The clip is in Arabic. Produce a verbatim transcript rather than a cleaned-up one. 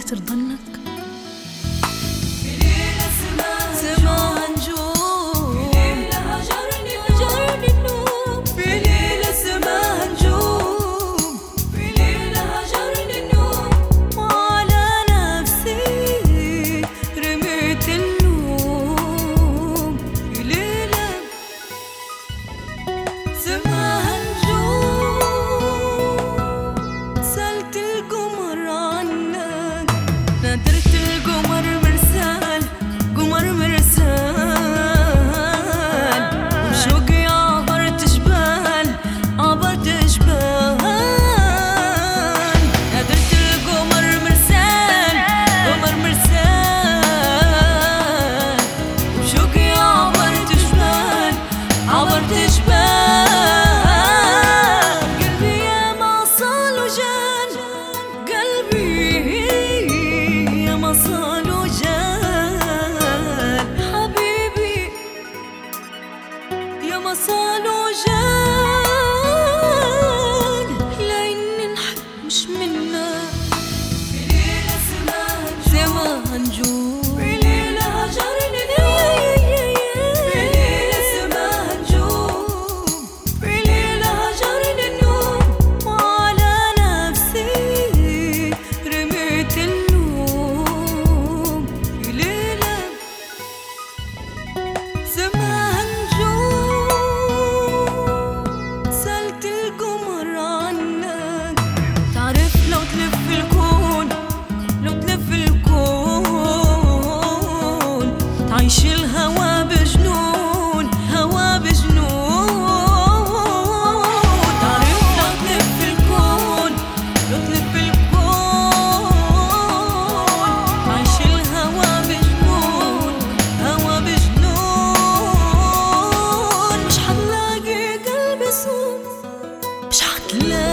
ترضى انك في ليلة سماها نجوم، في ليلة هجرني النوم، في ليلة سماها نجوم، في ليلة هجرني النوم، وعلى نفسي رميت اللوم. في ليلة سماها نجوم، سألت القمر عنك، نادرت القمر مرسال، قمر مرسال، وشوقي عبرت جبال، عبرت جبال، نادرت القمر مرسال، قمر مرسال، وشوقي عبرت جبال، عبرت جبال. قلبي يا ما صال وجان، قلبي يا ما صال وجان، حبيبي يا ما صال وجان، لأني نحب مش منك. في ليلة سماها نجوم، في ليلة هجرني النوم، في ليلة سماها نجوم، في ليلة هجرني النوم، وعلى نفسي رميت اللوم. في ليلة سماها نجوم، سألت القمر عنك، تعرف لو تلف الكون، لو تلف الكون، تعيش الهوى بجنون، هوى بجنون. تعرف لو تلف الكون، لو تلف الكون، تعيش الهوى بجنون، هوى بجنون. مش حتلاقي قلبي صوت، مش حتلاقي